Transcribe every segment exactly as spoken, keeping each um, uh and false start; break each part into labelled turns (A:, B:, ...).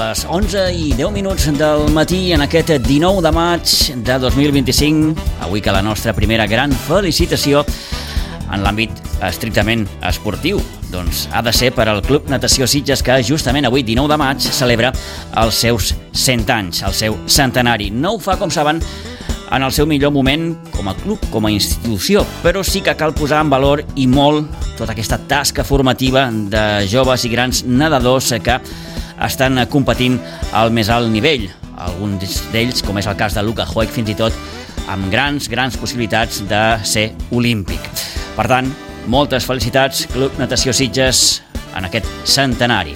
A: les onze i deu minuts del matí en aquest dinou de maig de dos mil vint-i-cinc. Avui que la nostra primera gran felicitació en l'àmbit estrictament esportiu doncs ha de ser per al Club Natació Sitges, que justament avui, dinou de maig, celebra els seus cent anys, el seu centenari. No ho fa, com saben, en el seu millor moment com a club, com a institució, però sí que cal posar en valor i molt tota aquesta tasca formativa de joves i grans nedadors que estan competint al més alt nivell. Alguns d'ells, com és el cas de Luka Hoek, fins i tot amb grans, grans possibilitats de ser olímpic. Per tant, moltes felicitats, Club Natació Sitges, en aquest centenari.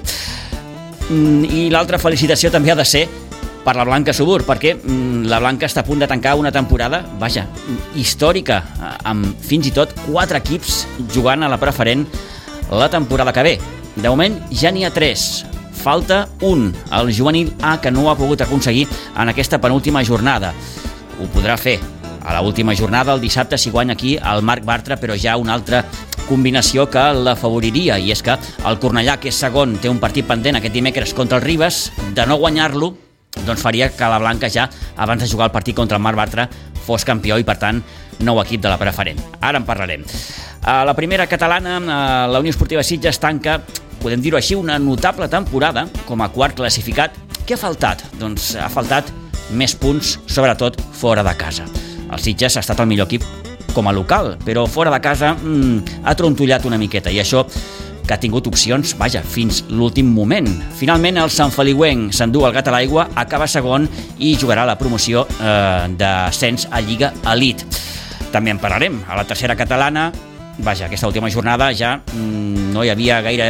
A: I l'altra felicitació també ha de ser per la Blanca Subur, perquè la Blanca està a punt de tancar una temporada, vaja, històrica, amb fins i tot quatre equips jugant a la preferent la temporada que ve. De moment ja n'hi ha tres. Falta un, el juvenil A, que no ho ha pogut aconseguir en aquesta penúltima jornada. Ho podrà fer a l'última jornada, el dissabte, si guanya aquí el Marc Bartra, però ja una altra combinació que l'afavoriria, i és que el Cornellà, que és segon, té un partit pendent aquest dimecres contra el Ribes. De no guanyar-lo, doncs faria que la Blanca ja, abans de jugar el partit contra el Marc Bartra, fos campió i, per tant, nou equip de la preferent. Ara en parlarem. A la primera catalana, la Unió Esportiva Sitges tanca, podem dir-ho així, una notable temporada com a quart classificat. Què ha faltat? Doncs ha faltat més punts, sobretot fora de casa. El Sitges ha estat el millor equip com a local, però fora de casa mmm, ha trontollat una miqueta, i això que ha tingut opcions, vaja, fins l'últim moment. Finalment, el Sant Feliuenc s'endú el gat a l'aigua, acaba segon i jugarà la promoció eh, d'ascens a Lliga Elite. També en parlarem. A la tercera catalana, vaja, aquesta última jornada ja mm, no hi havia gaire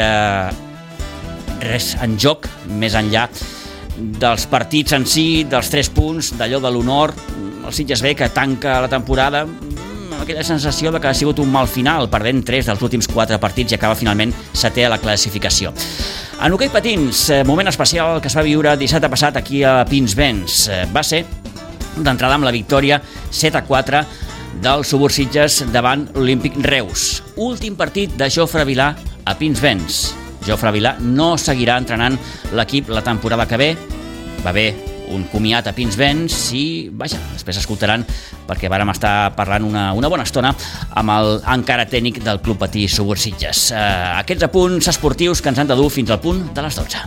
A: res en joc, més enllà dels partits en si, dels tres punts, d'allò de l'honor. El Sitges B, que tanca la temporada amb aquella sensació de que ha sigut un mal final, perdent tres dels últims quatre partits i acaba finalment setè a la classificació. En hoquei patins, moment especial que es va viure dissabte passat aquí a Pinsbens. Va ser d'entrada amb la victòria set a quatre del Subur Sitges davant l'Olímpic Reus. Últim partit de Jofre Vilà a Pinsbens. Jofre Vilà no seguirà entrenant l'equip la temporada que ve. Va bé un comiat a Pinsbens i, vaja, després escoltaran perquè vàrem estar parlant una, una bona estona amb el encara tècnic del Club Patí Subur Sitges. Eh, aquests apunts esportius que ens han de dur fins al punt de les dotze.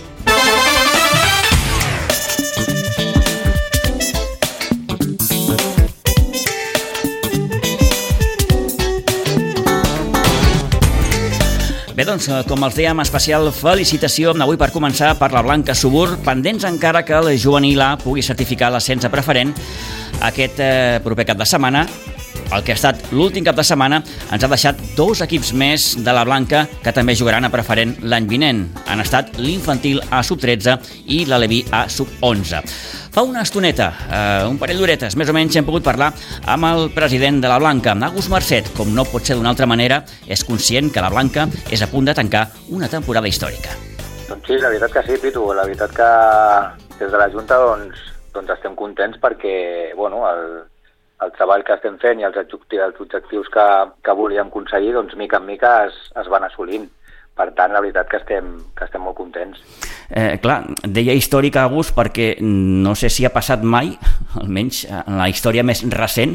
A: Bé, doncs, com els dèiem, especial felicitació avui per començar per la Blanca Subur, pendents encara que el juvenil A pugui certificar l'ascens a preferent aquest eh, proper cap de setmana. El que ha estat l'últim cap de setmana ens ha deixat dos equips més de la Blanca que també jugaran a preferent l'any vinent. Han estat l'Infantil A sub tretze i l'Aleví A sub onze. Fa una estoneta, eh, un parell d'horetes, més o menys, hem pogut parlar amb el president de la Blanca, Agus Marcet. Com no pot ser d'una altra manera, és conscient que la Blanca és a punt de tancar una temporada històrica.
B: Doncs sí, la veritat que sí, Pitu. La veritat que des de la Junta doncs, doncs estem contents perquè bueno, el, el treball que estem fent i els objectius, els objectius que, que volíem aconseguir, doncs mica en mica es, es van assolint. Per tant, la veritat que estem, que estem molt contents.
A: Eh, clar, deia històrica, Agus, perquè no sé si ha passat mai, almenys en la història més recent,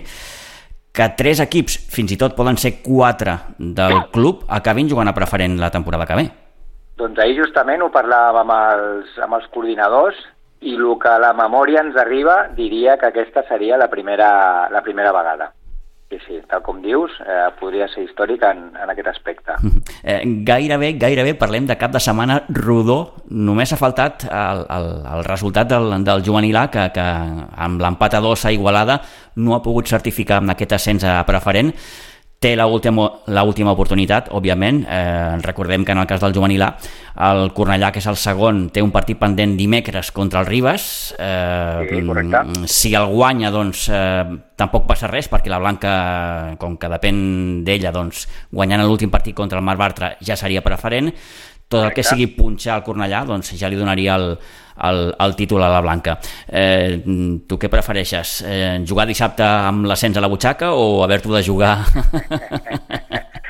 A: que tres equips, fins i tot poden ser quatre del club, acabin jugant a preferent la temporada que ve.
B: Doncs ahir justament ho parlàvem amb els, amb els coordinadors i el que a la memòria ens arriba diria que aquesta seria la primera, la primera vegada. Sí, sí, tal com dius, eh, podria ser històric en, en aquest aspecte.
A: Eh, gairebé, gairebé parlem de cap de setmana rodó. Només ha faltat el, el, el resultat del, del juvenil A, que, que amb l'empat a dos a Igualada no ha pogut certificar amb aquest ascens a preferent. Té l'última, l'última oportunitat, òbviament. Eh, recordem que en el cas del juvenil A, el Cornellà, que és el segon, té un partit pendent dimecres contra el Ribes. Eh,
B: sí, correcte.
A: Si el guanya, doncs, eh, tampoc passa res, perquè la Blanca, com que depèn d'ella, doncs, guanyant l'últim partit contra el Marc Bartra ja seria preferent. Tot el que sigui punxar el Cornellà, doncs ja li donaria el, el, el títol a la Blanca. Eh, tu què prefereixes? Eh, jugar dissabte amb l'ascens a la butxaca o haver-t'ho de jugar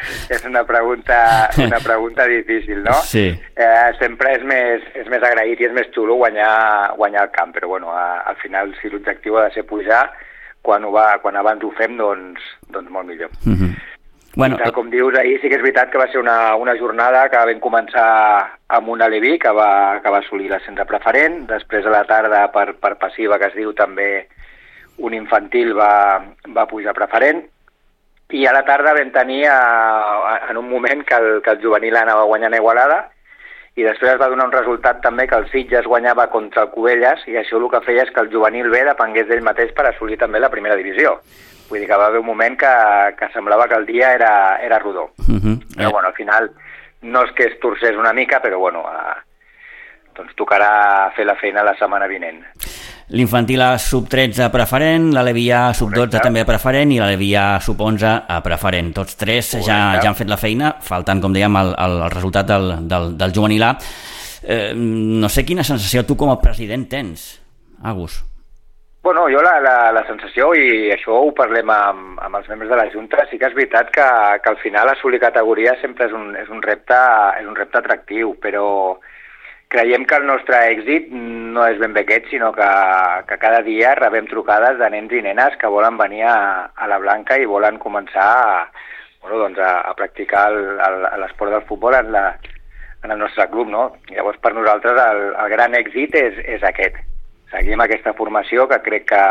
B: és una pregunta, una pregunta difícil, no?
A: Sí.
B: Eh, sempre és més, és més agraït i és més xulo guanyar, guanyar el camp, però bueno, a, al final si l'objectiu ha de ser pujar, quan, ho va, quan abans ho fem, doncs, doncs molt millor.
A: Mm-hmm. Bueno,
B: tal com dius, ahir sí que és veritat que va ser una, una jornada que vam començar amb un Aleví que va, que va assolir l'ascens a preferent, després a la tarda per, per passiva, que es diu també, un infantil va, va pujar a preferent, i a la tarda vam tenir a, a, en un moment que el, que el juvenil anava guanyant a Igualada, i després es va donar un resultat també que el Sitges guanyava contra el Cubelles, i això el que feia és que el juvenil B depengués d'ell mateix per assolir també la primera divisió. Vull dir que va haver un moment que, que semblava que el dia era, era rodó. Uh-huh. Però, bueno, al final no és que es torcés una mica, però, bueno, eh, doncs tocarà fer la feina la setmana vinent.
A: L'infantil a sub tretze a preferent, l'Aleví a sub dotze també a preferent i l'Aleví a sub onze a preferent. Tots tres ja, ja han fet la feina, faltant, com dèiem, el, el, el resultat del, del, del juvenil A. Eh, no sé quina sensació tu com a president tens, Agus.
B: Bueno, jo la, la, la sensació, i això ho parlem amb, amb els membres de la Junta, sí que és veritat que, que al final assolir categoria sempre és un, és un repte, és un repte atractiu, però creiem que el nostre èxit no és ben bé aquest, sinó que, que cada dia rebem trucades de nens i nenes que volen venir a, a la Blanca i volen començar a, bueno, doncs a, a practicar l'esport del futbol en, la, en el nostre club, no? I llavors per nosaltres el, el gran èxit és, és aquest. Seguim aquesta formació que crec que,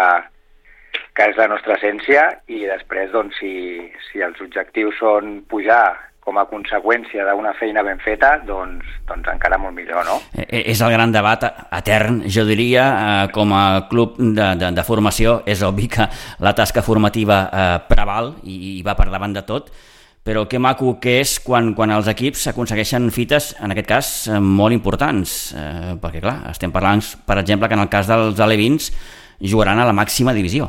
B: que és la nostra essència, i després, doncs, si, si els objectius són pujar com a conseqüència d'una feina ben feta, doncs, doncs encara molt millor, no?
A: És el gran debat etern, jo diria, eh, com a club de, de, de formació. És obvi que la tasca formativa eh, preval i, i va per davant de tot, però que maco que és quan, quan els equips aconsegueixen fites, en aquest cas, molt importants, eh, perquè clar, estem parlant, per exemple, que en el cas dels alevins jugaran a la màxima divisió.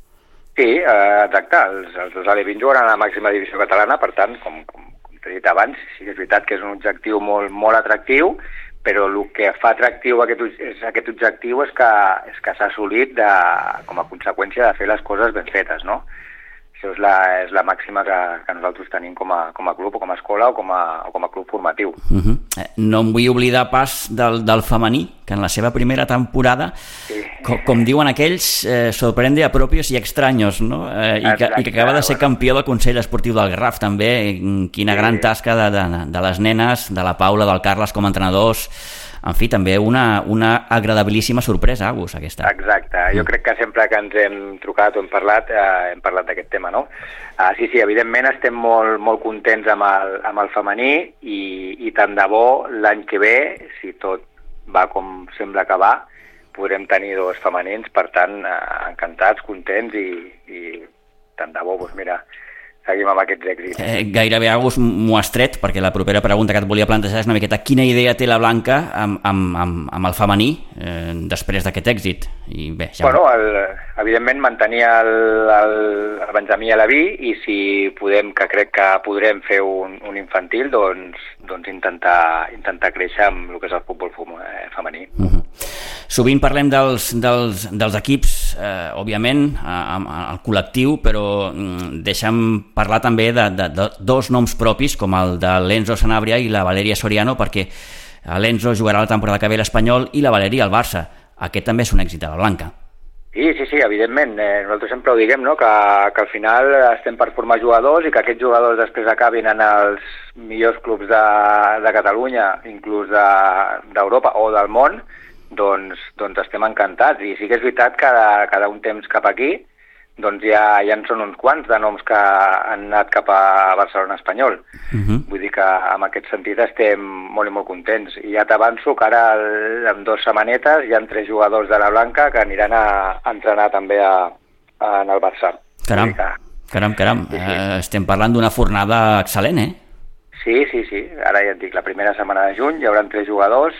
B: Sí, eh, exacte, els, els dos alevins jugaran a la màxima divisió catalana, per tant, com, com, com t'he dit abans, sí que és veritat que és un objectiu molt, molt atractiu, però el que fa atractiu aquest, és, aquest objectiu és que, és que s'ha assolit de, com a conseqüència de fer les coses ben fetes, no? Això és la, és la màxima que, que nosaltres tenim com a, com a club o com a escola o com a, o com a club formatiu.
A: Uh-huh. No em vull oblidar pas del, del femení, que en la seva primera temporada, sí. com, com diuen aquells, eh, sorprende a propios i extraños, no? Eh, i, que, I que acaba de ser campió del Consell Esportiu del Garraf, també. Quina sí. gran tasca de, de, de les nenes, de la Paula, del Carles com a entrenadors. En fi, també una, una agradabilíssima sorpresa, Agus, aquesta.
B: Exacte. Jo crec que sempre que ens hem trucat o hem parlat, eh, hem parlat d'aquest tema, no? Uh, sí, sí, evidentment estem molt, molt contents amb el, amb el femení i, i tant de bo l'any que ve, si tot va com sembla que va, podrem tenir dos femenins, per tant, eh, encantats, contents i, i tant de bo, doncs mira, seguim amb aquests èxits.
A: Eh, gairebé, Agus, m'ho has tret, perquè la propera pregunta que et volia plantejar és una miqueta quina idea té la Blanca amb, amb, amb, amb el femení eh, després d'aquest èxit. I bé, ja...
B: Bueno, el, evidentment mantenir el, el, el Benjamí a la vi, i si podem, que crec que podrem fer un, un infantil, doncs, doncs intentar, intentar créixer amb el que és el futbol femení.
A: Uh-huh. Sovint parlem dels, dels, dels equips, eh, òbviament, amb el col·lectiu, però mm, deixa'm parlar també de, de, de dos noms propis, com el de l'Enzo Sanabria i la Valeria Soriano, perquè l'Enzo jugarà la temporada que ve a l'Espanyol i la Valeria al Barça. Aquest també és un èxit de la Blanca.
B: Sí, sí, sí, evidentment. Eh, nosaltres sempre ho diguem, no? que, que al final estem per formar jugadors i que aquests jugadors després acabin en els millors clubs de, de Catalunya, inclús d'Europa de, o del món, doncs, doncs estem encantats. I sí que és veritat que cada, cada un temps cap aquí, doncs ja, ja en són uns quants de noms que han anat cap a Barcelona Espanyol. Uh-huh. Vull dir que en aquest sentit estem molt i molt contents. I ja t'avanço que ara, en dues setmanetes, hi ha tres jugadors de la Blanca que aniran a, a entrenar també a, a, en el Barça.
A: Caram, que... caram, caram. Sí, sí. Eh, estem parlant d'una fornada excel·lent, eh?
B: Sí, sí, sí. Ara ja et dic, la primera setmana de juny hi haurà tres jugadors,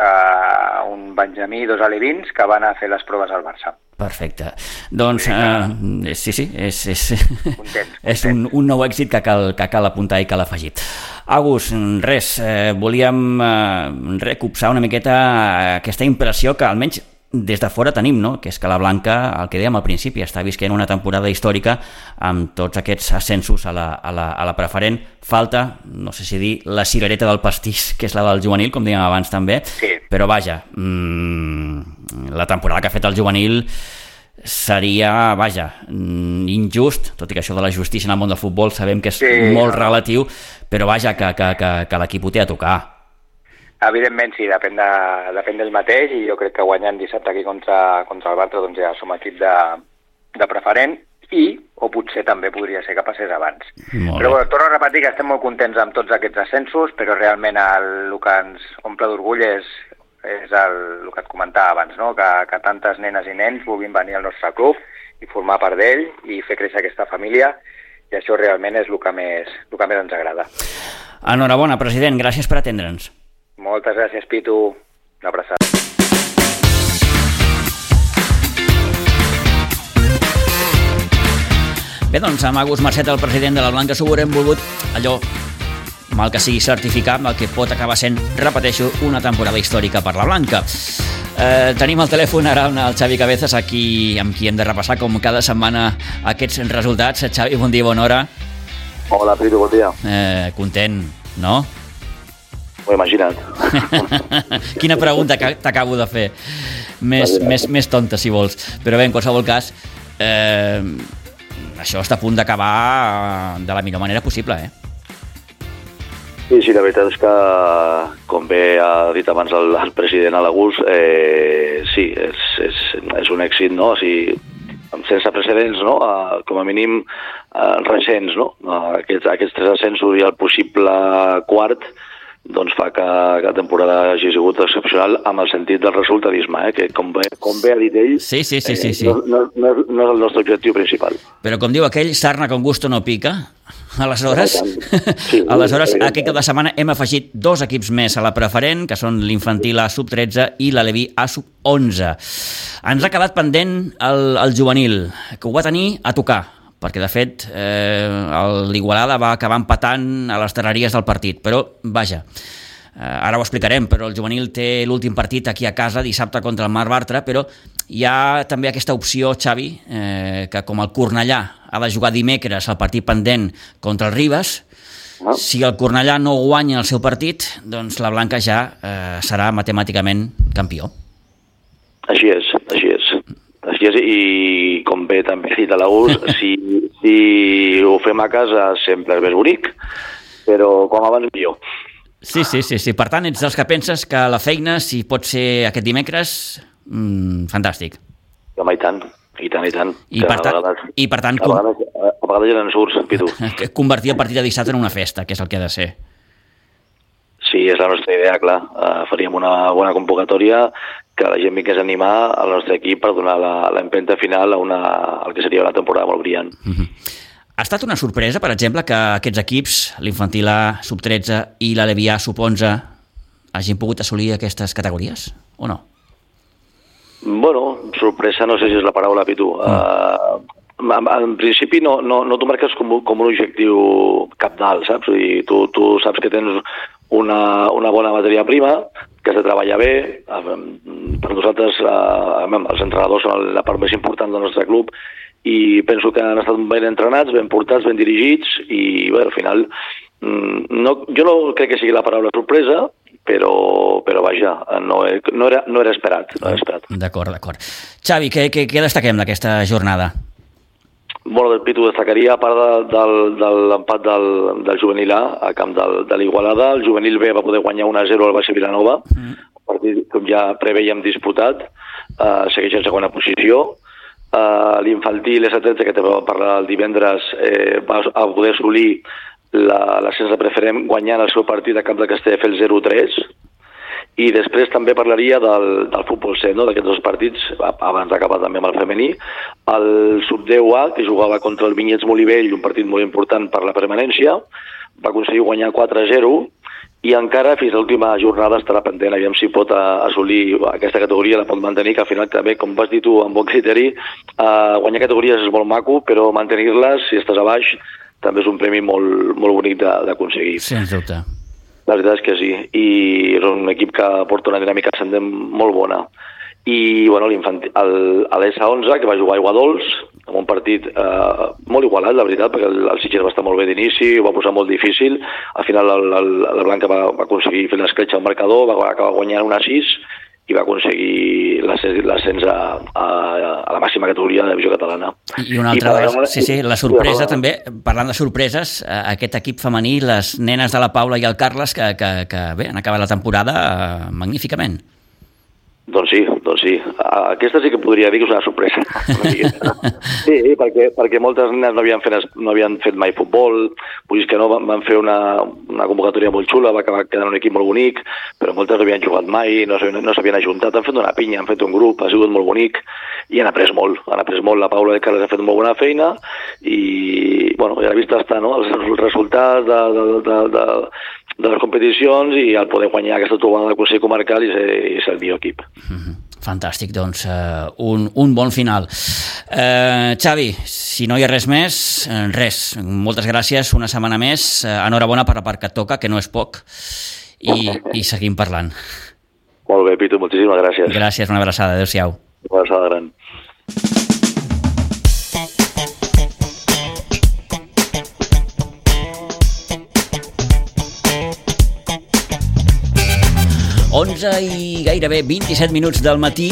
B: eh, un Benjamí i dos alevins que van a fer les proves al Barça.
A: Perfecte. Doncs eh, sí, sí, és, és, contents, és un, un nou èxit que cal, que cal apuntar i cal afegir. Agus, res, eh, volíem eh, recopsar una miqueta aquesta impressió que almenys des de fora tenim, no? Que és que la Blanca, el que dèiem al principi, està visquent una temporada històrica amb tots aquests ascensos a la, a la, a la preferent. Falta, no sé si dir, la cirereta del pastís, que és la del juvenil, com dèiem abans també,
B: sí.
A: Però vaja, mmm, la temporada que ha fet el juvenil seria, vaja, injust, tot i que això de la justícia en el món del futbol sabem que és sí. molt relatiu, però vaja, que, que, que, que l'equip ho té a tocar.
B: Evidentment sí, depèn, de, depèn d'ell mateix, i jo crec que guanyant dissabte aquí contra, contra el Bartra doncs ja som equip de, de preferent, i o potser també podria ser que passés abans. Però bueno, torno a repetir que estem molt contents amb tots aquests ascensos, però realment el, el que ens omple d'orgull és és el, el que et comentava abans, no? que, que tantes nenes i nens vulguin venir al nostre club i formar part d'ell i fer créixer aquesta família, i això realment és el que més, el que més ens agrada.
A: Enhorabona, president, gràcies per atendre'ns.
B: Moltes gràcies, Pitu. Una abraçada.
A: Bé, doncs amb Agus Marcet, el president de la Blanca, s'ho haurem volgut allò, mal que sigui certificat, el que pot acabar sent, repeteixo, una temporada històrica per la Blanca. Eh, tenim al telèfon ara el Xavi Cabezas, aquí, amb qui hem de repassar com cada setmana aquests resultats. Xavi, bon dia, bona hora.
C: Hola, Pitu, bon dia.
A: Eh, content, no?
C: Ho he imaginat.
A: Quina pregunta que t'acabo de fer. Més, més, més tonta, si vols. Però bé, en qualsevol cas, eh, això està a punt d'acabar de la millor manera possible, eh?
C: Sí, sí, la veritat és que, com bé ha dit abans el, el president a l'Agus, eh, sí, és, és, és un èxit, no? O sigui, sense precedents, no? Uh, com a mínim uh, recents, no? Uh, aquests, aquests tres ascensos i el possible quart, doncs fa que, que la temporada hagi sigut excepcional amb el sentit del resultadisme, eh? Que com bé, com bé ha dit ell,
A: sí, sí, sí, sí, sí.
C: Eh, no, no, no és el nostre objectiu principal.
A: Però com diu aquell, sarna con gusto no pica. Aleshores, sí, aleshores aquest cap de setmana hem afegit dos equips més a la preferent, que són l'Infantil A sub tretze i l'Aleví A sub onze. Ens ha quedat pendent el, el juvenil, que ho va tenir a tocar, perquè de fet eh, l'Igualada va acabar empatant a les darreries del partit, però vaja, eh, ara ho explicarem, però el juvenil té l'últim partit aquí a casa dissabte contra el Mar Bartra, però hi ha també aquesta opció, Xavi, eh, que com el Cornellà ha de jugar dimecres el partit pendent contra el Ribes, ah. si el Cornellà no guanya el seu partit, doncs la Blanca ja eh, serà matemàticament campió.
C: Així és, així és. Així és, i com bé també ha dit a l'Agus, si, si ho fem a casa sempre és més bonic, però com abans millor.
A: Sí, sí, sí, sí. Per tant, ets dels que penses que la feina, si pot ser aquest dimecres, mmm, fantàstic.
C: Home, i tant, i tant, i tant.
A: I per, ta
C: vegades,
A: i per tant...
C: A vegades, a vegades ja no surts, Pitu.
A: Convertir el partit de dissabte en una festa, que és el que ha de ser.
C: Sí, és la nostra idea, clar. Uh, faríem una bona convocatòria, que la gent vingués a animar al nostre equip per donar l'empenta final a una, al que seria una temporada molt brillant.
A: Uh-huh. Ha estat una sorpresa, per exemple, que aquests equips, l'Infantil A sub tretze i l'Aleví A sub onze, hagin pogut assolir aquestes categories, o no?
C: Bueno, sorpresa no sé si és la paraula, Pitu. Mm. Uh, en, en principi no, no, no t'ho marques com, com un objectiu cabdal, saps? O sigui, tu, tu saps que tens una, una bona matèria prima, que se treballa bé. Uh, per nosaltres, uh, els entrenadors són la part més important del nostre club, i penso que han estat ben entrenats, ben portats, ben dirigits, i bé, al final no, jo no crec que sigui la paraula sorpresa, però, però vaja, no, no, era, no era esperat. No era esperat.
A: D'acord, d'acord. Xavi, què, què, què destaquem d'aquesta jornada?
C: Bueno, del Pitu destacaria, a part de, del, de l'empat del, del juvenil A a camp del, de l'Igualada, el juvenil B va poder guanyar un a zero al Baixa Vilanova, mm. un partit com ja prevèiem disputat, uh, segueix en segona posició. Uh, l'infantil S tretze, que també vam parlar el divendres, eh, va a poder assolir l'ascens de preferent guanyant el seu partit a camp de Castelldefels zero tres, i després també parlaria del, del futbol set, no? D'aquests dos partits, abans d'acabar també amb el femení. El sub deu A, que jugava contra el Vinyets Molivell, un partit molt important per la permanència, va aconseguir guanyar quatre a zero, i encara fins a l'última jornada estarà pendent, aviam si pot assolir aquesta categoria, la pot mantenir, que al final també, com vas dir tu, amb bon criteri, uh, guanyar categories és molt maco, però mantenir-les, si estàs a baix, també és un premi molt, molt bonic d'aconseguir.
A: Sens dubte.
C: La veritat és que sí, i és un equip que porta una dinàmica ascendent molt bona. i bueno, l'E S A onze, que va jugar a Aiguadols, en un partit eh, molt igualat, la veritat, perquè el, el Sitges va estar molt bé d'inici, ho va posar molt difícil, al final el, el, la Blanca va, va aconseguir fer l'escletxa al marcador, va acabar guanyant una sis i va aconseguir l'ascens a, a, a la màxima categoria de la divisió catalana.
A: I una altra de les, sí, sí, la sorpresa també, parlant de sorpreses, aquest equip femení, les nenes de la Paula i el Carles, que, que, que bé, han acabat la temporada magníficament.
C: Doncs sí, doncs sí. Aquesta sí que podria dir que és una sorpresa. Sí, perquè, perquè moltes nenes no havien, fet, no havien fet mai futbol, vull dir que no, van, van fer una, una convocatòria molt xula, va acabar quedant un equip molt bonic, però moltes no havien jugat mai, no s'havien, no s'havien ajuntat, han fet una pinya, han fet un grup, ha sigut molt bonic i han après molt, han après molt. La Paula i el Carles han fet molt bona feina i, bueno, ja a la vista està, no?, els resultats de, de, de, de, de les competicions i el poder guanyar aquesta trobada del Consell Comarcal i ser, i ser el millor equip.
A: Mm-hmm. Fantàstic, doncs uh, un, un bon final. Uh, Xavi, si no hi ha res més, res, moltes gràcies una setmana més, uh, enhorabona per la part que et toca, que no és poc, i, i seguim parlant.
C: Molt bé, Pitu, moltíssimes gràcies.
A: Gràcies, una abraçada, adéu-siau.
C: Una abraçada gran.
A: onze i gairebé vint-i-set minuts del matí.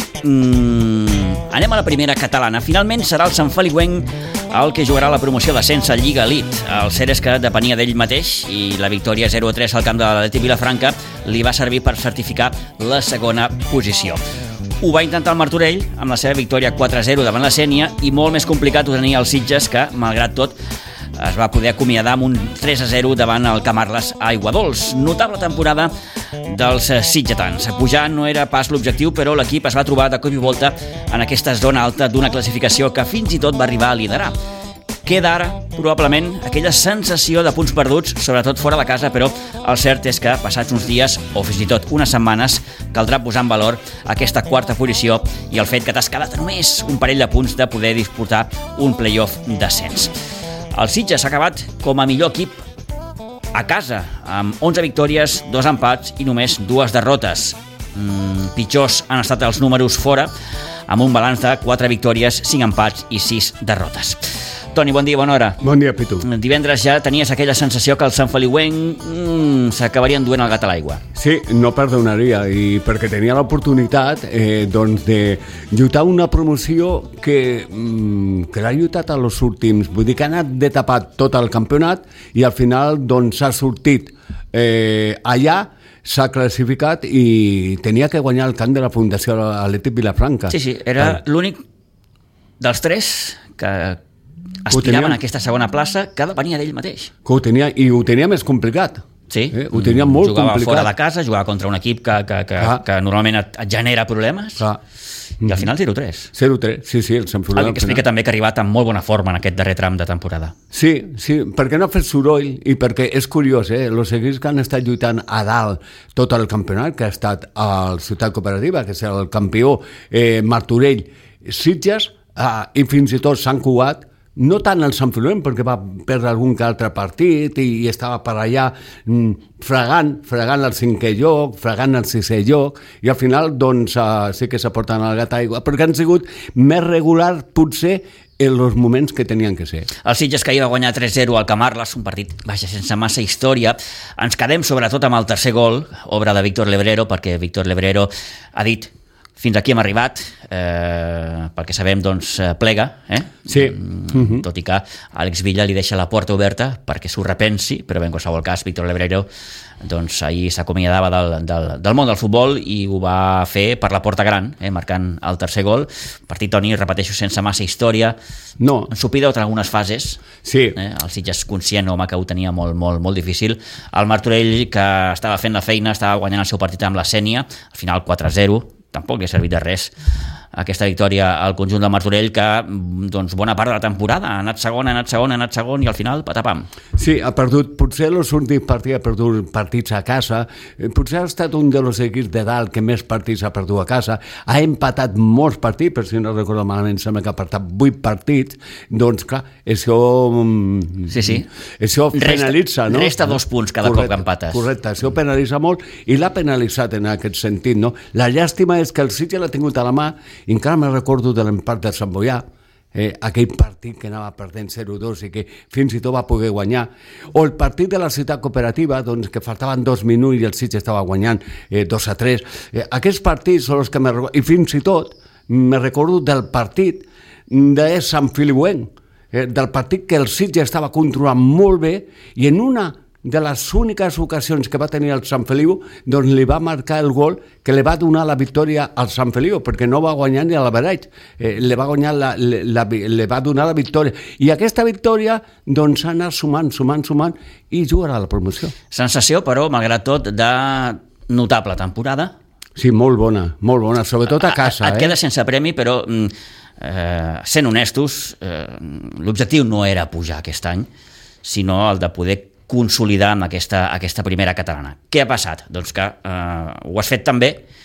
A: Mm, anem a la primera catalana. Finalment serà el Sant Feliuenc el que jugarà la promoció d'ascens a Lliga Elite. El cert és que depenia d'ell mateix i la victòria zero a tres al camp de l'Atlètic Vilafranca li va servir per certificar la segona posició. Ho va intentar el Martorell amb la seva victòria quatre a zero davant la Sénia i molt més complicat ho tenia el Sitges, que, malgrat tot, es va poder acomiadar amb un tres a zero davant el Camarles a Aiguadols. Notable temporada dels sitgetans. Pujar no era pas l'objectiu, però l'equip es va trobar de cop i volta en aquesta zona alta d'una classificació que fins i tot va arribar a liderar. Queda ara, probablement, aquella sensació de punts perduts, sobretot fora de casa, però el cert és que, passats uns dies, o fins i tot unes setmanes, caldrà posar en valor aquesta quarta posició i el fet que t'has quedat només un parell de punts de poder disputar un play-off d'ascens. El Sitges ha acabat com a millor equip a casa, amb onze victòries, dos empats i només dues derrotes. Mm, pitjors han estat els números fora, amb un balanç de quatre victòries, cinc empats i sis derrotes. Toni, bon dia, bona hora.
D: Bon dia, Pitu.
A: Divendres ja tenies aquella sensació que el Sant Feliuenc mm, s'acabaria enduent el gat a l'aigua.
D: Sí, no perdonaria, i perquè tenia l'oportunitat eh, doncs de lluitar una promoció que, mm, que l'ha lluitat a los últims, vull dir que ha anat de tapat tot el campionat i al final doncs s'ha sortit eh, allà, s'ha classificat i tenia que guanyar el camp de la Fundació Atlètic Vilafranca.
A: Sí, sí, era ah. l'únic dels tres que aspiraven a aquesta segona plaça que depenia d'ell mateix.
D: Que ho tenia, i ho tenia més complicat.
A: Sí,
D: eh? Ho tenia molt
A: jugava
D: complicat.
A: Jugava fora de casa, jugava contra un equip que, que, que, ah. que normalment et, et genera problemes. Ah. I al final zero tres.
D: zero tres, sí, sí. El Sant Feliuenc.
A: El que explica també que ha arribat amb molt bona forma en aquest darrer tram de temporada.
D: Sí, sí, perquè no ha fet soroll i perquè és curiós, eh? Els equips que han estat lluitant a dalt tot el campionat, que ha estat el Ciutat Cooperativa, que és el campió, eh, Martorell, Sitges, eh, i fins i tot Sant Cugat, no tant el Sant Feliuenc, perquè va perdre algun que altre partit i, i estava per allà mm, fregant, fregant el cinquè lloc, fregant el sisè lloc, i al final doncs uh, sí que s'aporten el gat a aigua, perquè han sigut més regular potser en els moments que tenien que ser.
A: El Sitges, que ahir va guanyar tres zero al Camarles, un partit, vaja, sense massa història. Ens quedem sobretot amb el tercer gol, obra de Víctor Lebrero, perquè Víctor Lebrero ha dit: fins aquí hem arribat, eh, perquè sabem, doncs, plega, eh?
D: Sí.
A: Mm, tot i que Àlex Villa li deixa la porta oberta perquè s'ho repensi, però en qualsevol cas, Víctor Lebrero, doncs, ahir s'acomiadava del, del, del món del futbol i ho va fer per la porta gran, eh, marcant el tercer gol. Partit, Toni, repeteixo, sense massa història.
D: No.
A: Ensupida en algunes fases.
D: Sí.
A: Eh, el Sitges conscient, home, que ho tenia molt, molt, molt difícil. El Martorell, que estava fent la feina, estava guanyant el seu partit amb la Sénia, al final quatre a zero, tampoc li ha servit de res aquesta victòria al conjunt del Martorell, que doncs, bona part de la temporada ha anat segon, ha anat segon, ha anat segon, i al final patapam.
D: Sí, ha perdut, potser els últims partits ha perdut partits a casa, potser ha estat un dels equips de dalt que més partits ha perdut a casa, ha empatat molts partits, per si no recordo malament, sembla que ha empatat vuit partits, doncs clar, això,
A: sí, sí.
D: això penalitza,
A: resta,
D: no?
A: Resta dos punts cada
D: correcte,
A: cop que empates.
D: Correcte, això penalitza molt i l'ha penalitzat en aquest sentit, no? La llàstima és que el Sitges l'ha tingut a la mà, i encara me recordo de l'empat de Sant Boià, eh, aquell partit que anava perdent zero dos i que fins i tot va poder guanyar, o el partit de la Ciutat Cooperativa, doncs, que faltaven dos minuts i el Sitges estava guanyant eh, dos a tres. Eh, aquests partits són els que me recordo, i fins i tot me recordo del partit de Sant Feliuenc, eh, del partit que el Sitges estava controlant molt bé, i en una de les úniques ocasions que va tenir el Sant Feliu, doncs li va marcar el gol que li va donar la victòria al Sant Feliu, perquè no va guanyar ni a l'Averaig, eh, li va guanyar la, la, la, li va donar la victòria, i aquesta victòria doncs ha anat sumant, sumant, sumant, i jugarà a la promoció.
A: Sensació, però, malgrat tot, de notable temporada.
D: Sí, molt bona, molt bona, sobretot a casa.
A: Et, et
D: eh?
A: queda sense premi, però eh, sent honestos, eh, l'objectiu no era pujar aquest any, sinó el de poder consolidar amb aquesta, aquesta primera catalana. Què ha passat? Doncs que eh, ho has fet també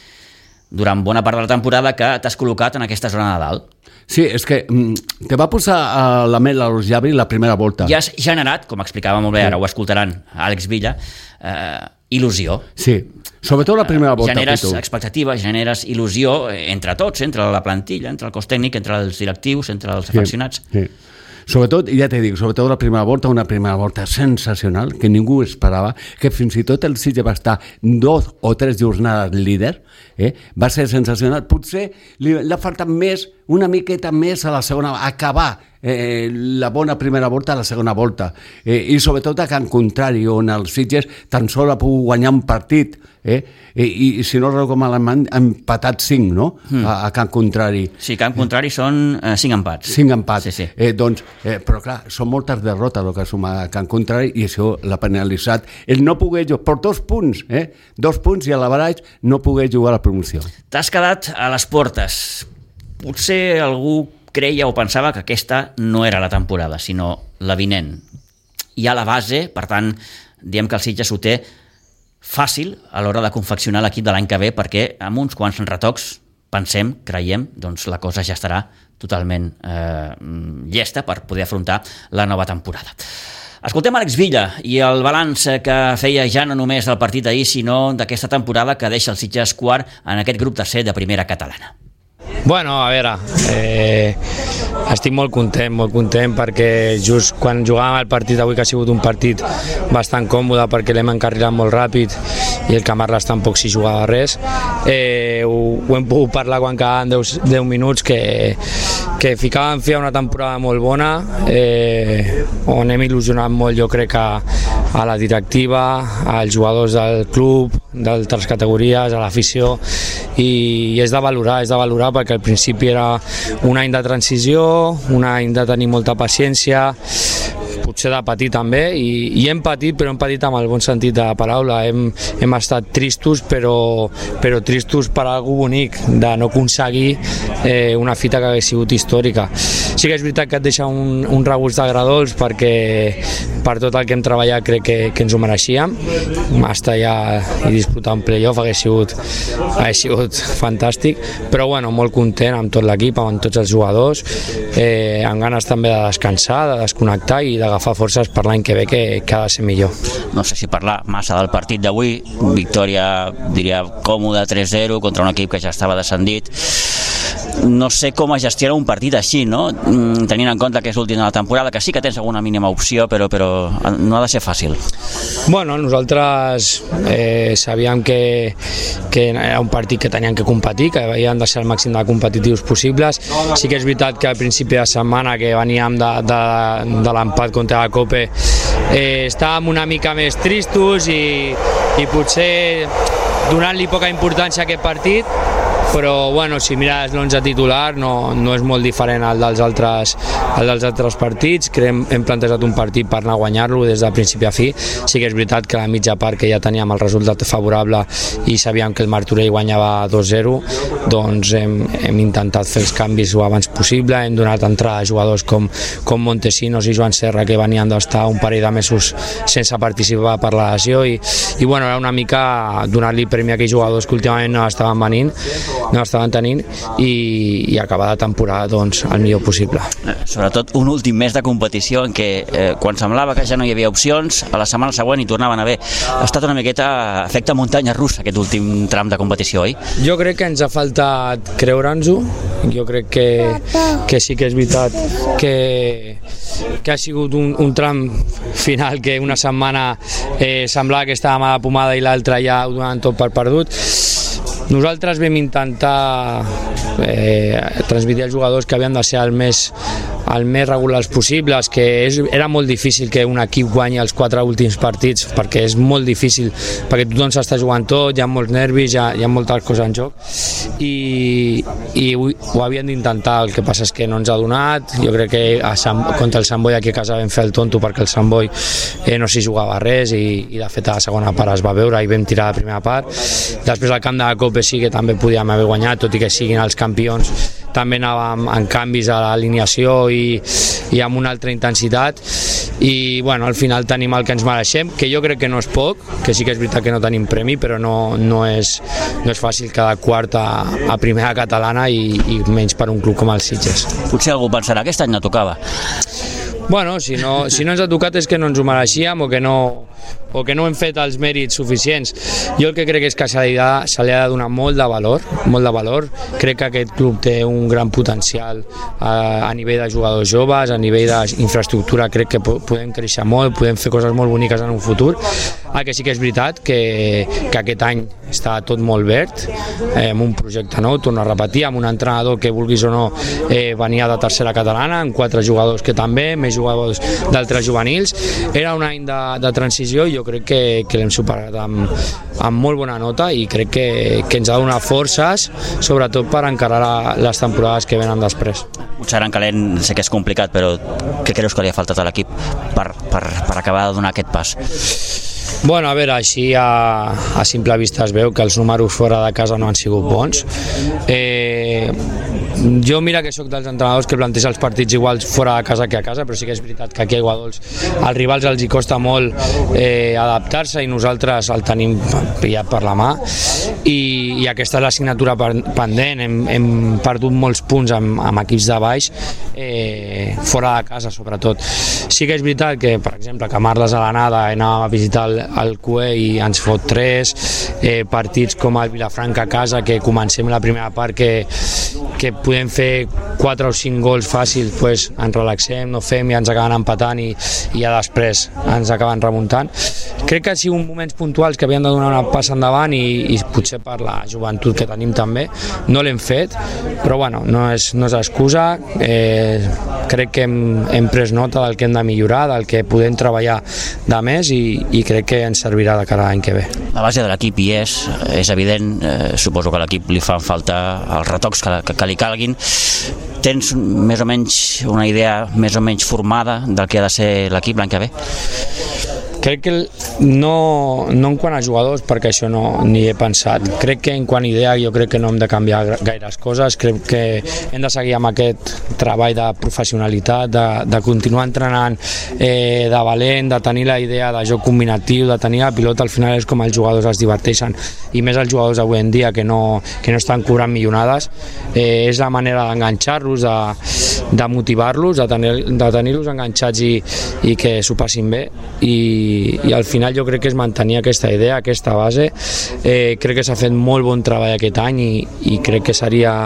A: durant bona part de la temporada, que t'has col·locat en aquesta zona de dalt.
D: Sí, és que mm, te va posar a la mel a los llavis la primera volta.
A: I has generat, com explicava molt bé, sí. Ara ho escoltaran Àlex Villa, eh, il·lusió.
D: Sí, sobretot la primera volta.
A: Generes
D: Pitu.
A: expectativa, generes il·lusió entre tots, entre la plantilla, entre el cos tècnic, entre els directius, entre els afeccionats.
D: Sí, sí. Sobretot, ja t'he dit, sobretot la primera volta, una primera volta sensacional, que ningú esperava, que fins i tot el Sitges va estar dos o tres jornades líder, eh? Va ser sensacional. Potser li, li ha faltat més, una miqueta més a la segona, acabar eh, la bona primera volta a la segona volta. Eh, I sobretot a Can Contrari, on el Sitges tan sol ha pogut guanyar un partit, eh? I, i si no recordo malament, ha empatat cinc, no? Mm. A, a Can Contrari.
A: Sí, Can Contrari són eh, cinc empats.
D: Cinc empats.
A: Sí, sí.
D: Eh, doncs, eh, però clar, són moltes derrotes el que suma a Can Contrari, i això l'ha penalitzat. El no poder jugar, per dos punts, eh? Dos punts, i a l'Averaig no poder jugar a la promoció.
A: T'has quedat a les portes. Potser algú creia o pensava que aquesta no era la temporada, sinó la vinent. Hi ha la base, per tant, diem que el Sitges ho té fàcil a l'hora de confeccionar l'equip de l'any que ve, perquè amb uns quants retocs pensem, creiem, doncs la cosa ja estarà totalment eh, llesta per poder afrontar la nova temporada. Escoltem Àlex Villa i el balanç que feia ja no només del partit d'ahir, sinó d'aquesta temporada que deixa el Sitges quart en aquest grup tercer de primera catalana.
E: Bueno, a veure, eh, estic molt content, molt content perquè just quan jugàvem el partit d'avui, que ha sigut un partit bastant còmode perquè l'hem encarrilat molt ràpid i el Camarles tampoc s'hi jugava res, eh, ho, ho hem pogut parlar quan quedaven deu minuts, que, que ficàvem fi a una temporada molt bona, eh, on hem il·lusionat molt, jo crec, a, a la directiva, als jugadors del club, d'altres categories, a l'afició, i, i és de valorar, és de valorar perquè al principi era un any de transició, un any de tenir molta paciència, potser de patir també, i, i hem patit, però hem patit amb el bon sentit de la paraula. Hem, hem estat tristos, però, però tristos per algú bonic, de no aconseguir eh, una fita que hagués sigut històrica. Sí que és veritat que et deixa un, un regust d'agradols, perquè per tot el que hem treballat crec que, que ens ho mereixíem. Estar ja i disputar un playoff hagués sigut, hagués sigut fantàstic, però bueno, molt content amb tot l'equip, amb tots els jugadors, eh, amb ganes també de descansar, de desconnectar i d'agafar forces per l'any que ve, que, que ha de ser millor.
A: No sé si parlar massa del partit d'avui, victòria, diria, còmoda, tres zero contra un equip que ja estava descendit. No sé com es gestiona un partit així, no? Tenint en compte que és l'últim de la temporada, que sí que tens alguna mínima opció, però, però no ha de ser fàcil.
E: Bueno, nosaltres eh, sabíem que, que era un partit que teníem que competir, que havien de ser el màxim de competitius possibles. Sí que és veritat que al principi de setmana, que veníem de, de, de l'empat contra la Cope, eh, estàvem una mica més tristos i, i potser donant-li poca importància a aquest partit, però bueno, si mires l'onze titular no, no és molt diferent al dels altres, al dels altres partits. Crec que hem plantejat un partit per anar a guanyar-lo des de principi a fi. Sí que és veritat que a la mitja part, que ja teníem el resultat favorable i sabíem que el Martorell guanyava dos zero, doncs hem, hem intentat fer els canvis o abans possible, hem donat entrada a jugadors com, com Montesinos i Joan Serra, que venien d'estar un parell de mesos sense participar per la lesió, i, i bueno, era una mica donar-li premi a aquells jugadors que últimament no estaven venint, no estaven tenint, i, i acabar la temporada doncs, el millor possible.
A: Sobretot un últim mes de competició en què eh, quan semblava que ja no hi havia opcions, a la setmana següent hi tornaven a haver. Ha estat una miqueta efecte muntanya russa aquest últim tram de competició, oi?
E: Jo crec que ens ha faltat creure'ns-ho. Jo crec que, que sí que és veritat que, que ha sigut un, un tram final que una setmana eh, semblava que estàvem a la pomada i l'altra ja ho donaven tot per perdut. Nosaltres vam intentar eh, transmetre als jugadors que havien de ser el més, el més regulars possibles, que és, era molt difícil que un equip guanyi els quatre últims partits, perquè és molt difícil, perquè tothom s'està jugant tot, hi ha molts nervis, hi ha, hi ha moltes coses en joc, i, i ho, ho havien d'intentar. El que passa és que no ens ha donat. Jo crec que a Sant, contra el Sant Boi aquí a casa vam fer el tonto, perquè el Sant Boi eh, no s'hi jugava res, i, i de fet a la segona part es va veure i vam tirar la primera part. Després al camp de la Copa sí que també podíem haver guanyat, tot i que siguin els campions, també anàvem en canvis a l'alineació i, i amb una altra intensitat, i bueno, al final tenim el que ens mereixem, que jo crec que no és poc, que sí que és veritat que no tenim premi, però no, no, és, no és fàcil cada quart a, a primera catalana, i, i menys per un club com el Sitges.
A: Potser algú pensarà que aquest any no tocava.
E: Bueno, si no, si no ens ha tocat és que no ens ho mereixíem, o que no, o que no hem fet els mèrits suficients. Jo el que crec és que se li ha, se li ha de donar molt de valor, molt de valor. Crec que aquest club té un gran potencial a, a nivell de jugadors joves, a nivell d'infraestructura. Crec que podem créixer molt, podem fer coses molt boniques en un futur. El que sí que és veritat que, que aquest any està tot molt verd, eh, amb un projecte nou, torno a repetir, amb un entrenador que vulguis o no eh, venia de tercera catalana, amb quatre jugadors que també, més jugadors d'altres juvenils. Era un any de, de transició, i jo crec que, que l'hem superat amb, amb molt bona nota, i crec que, que ens ha donat forces, sobretot per encarar la, les temporades que venen després.
A: Potser en calent sé que és complicat, però què creus que li ha faltat a l'equip per, per, per acabar de donar aquest pas?
E: Bueno, a veure, així a, a simple vista es veu que els números fora de casa no han sigut bons. Eh, jo mira que sóc dels entrenadors que planteja els partits iguals fora de casa que a casa, però sí que és veritat que aquí a Guadols als rivals els hi costa molt eh, adaptar-se, i nosaltres el tenim pillat per la mà, i, i aquesta és l'assignatura pendent. Hem, hem perdut molts punts amb, amb equips de baix, eh, fora de casa sobretot. Sí que és veritat que, per exemple, que Marles a l'anada anàvem a visitar el, el C U E i ens fot tres, eh, partits com el Vilafranca a casa, que comencem la primera part que, que podem fer quatre o cinc gols fàcils, pues ens relaxem, no fem i ens acaben empatant, i, i ja després ens acaben remuntant. Crec que han sigut moments puntuals que havien de donar una passa endavant, i, i potser per la joventut que tenim també no l'hem fet, però bueno, no és, no és excusa. Eh, crec que hem, hem pres nota del que hem de millorar, del que podem treballar de més, i, i crec que ens servirà de cara a l'any que ve.
A: La base de l'equip hi és, és evident, eh, suposo que a l'equip li fan falta els retocs que, que, que li calguin. Tens més o menys una idea més o menys formada del que ha de ser l'equip l'any que ve?
E: Crec que no, no en quant a jugadors, perquè això no ni he pensat. Crec que en quant a idea jo crec que no hem de canviar gaires coses. Crec que hem de seguir amb aquest treball de professionalitat, de, de continuar entrenant eh, de valent, de tenir la idea de joc combinatiu, de tenir la pilota. Al final és com els jugadors es diverteixen, i més els jugadors avui en dia que no, que no estan cobrant millonades. Eh, és la manera d'enganxar-los, de, de motivar-los, de tenir-los de tenir enganxats i, i que s'ho passin bé. I i al final jo crec que és mantenir aquesta idea, aquesta base. Eh, crec que s'ha fet molt bon treball aquest any, i, i crec que seria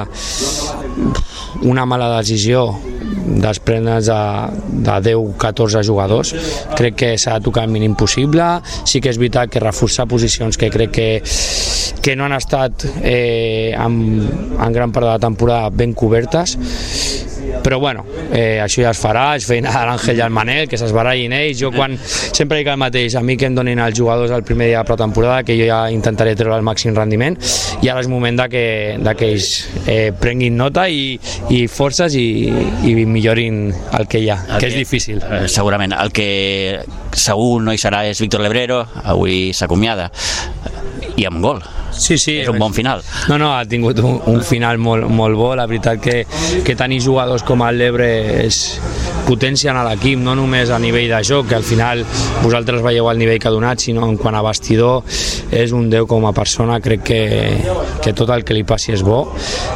E: una mala decisió desprendre's de, de deu o catorze jugadors. Crec que s'ha de tocar el mínim possible. Sí que és veritat que reforçar posicions que crec que, que no han estat eh, en, en gran part de la temporada ben cobertes, però bueno, eh, això ja es farà, és feina de l'Àngel i el Manel, que s'esbarallin ells. Jo quan, sempre dic el mateix, a mi que em donin els jugadors el primer dia de pretemporada, que jo ja intentaré treure el màxim rendiment, i ara és moment de que, de que ells eh, prenguin nota i, i forces i, i millorin el que hi ha, el que, que és difícil.
A: Eh, segurament. El que segur no hi serà és Víctor Lebrero, avui s'acomiada, i amb gol.
E: Sí, sí,
A: és un bon final.
E: No, no, ha tingut un, un final molt, molt bo. La veritat que, que tenir jugadors com el Lebre és potència a l'equip, no només a nivell de joc, que al final vosaltres veieu el nivell que ha donat, sinó en quant a vestidor és un déu com a persona. Crec que, que tot el que li passi és bo.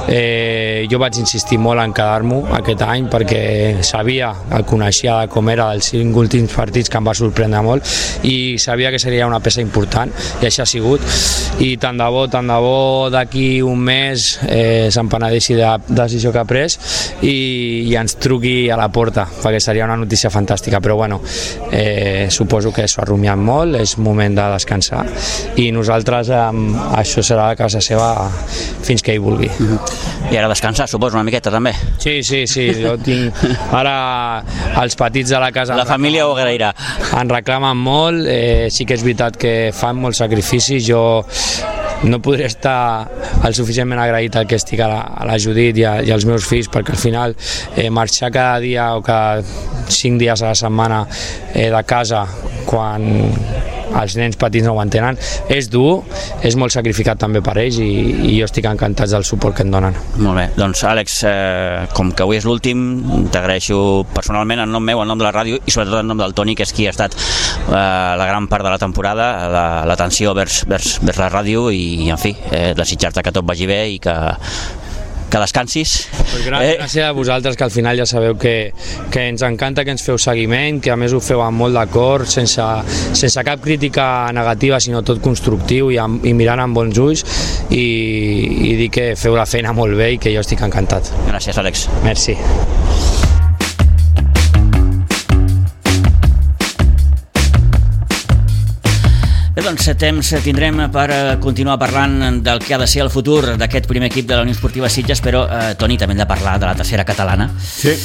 E: Eh, jo vaig insistir molt en quedar-m'ho aquest any perquè sabia, el coneixia com era dels cinc últims partits, que em va sorprendre molt, i sabia que seria una peça important, i això ha sigut. I tant de bo, tant de bo d'aquí un mes eh, se'n penedeixi de la decisió que ha pres i, i ens truqui a la porta, perquè seria una notícia fantàstica. Però bueno, eh, suposo que s'ho ha rumiat molt, és moment de descansar, i nosaltres eh, això serà a casa seva fins que ell vulgui.
A: I ara descansar, suposo, una miqueta també.
E: Sí, sí, sí, jo tinc ara els petits de la casa,
A: la família ho agrairà,
E: en reclamen molt. Eh, sí que és veritat que fan molts sacrificis. Jo no podré estar el suficientment agraït al que estic a la, a la Judit i, a, i als meus fills, perquè al final eh, marxar cada dia o cada cinc dies a la setmana eh, de casa quan els nens petits no ho entenen és dur, és molt sacrificat també per ells, i, i jo estic encantat del suport que em donen.
A: Molt bé, doncs Àlex, eh, com que avui és l'últim, t'agraeixo personalment en nom meu, en nom de la ràdio, i sobretot en nom del Toni, que és qui ha estat eh, la gran part de la temporada, l'atenció vers, vers, vers la ràdio, i en fi, eh, desitjar-te que tot vagi bé i que que descansis.
E: Pues gràcies, eh? gràcies a vosaltres, que al final ja sabeu que, que ens encanta que ens feu seguiment, que a més ho feu amb molt d'acord, sense, sense cap crítica negativa, sinó tot constructiu i, amb, i mirant amb bons ulls, i, i dir que feu la feina molt bé i que jo estic encantat.
A: Gràcies, Àlex.
E: Merci.
A: Bé, doncs temps tindrem per continuar parlant del que ha de ser el futur d'aquest primer equip de la Unió Esportiva Sitges, però, eh, Toni, també hem de parlar de la tercera catalana.
D: Sí.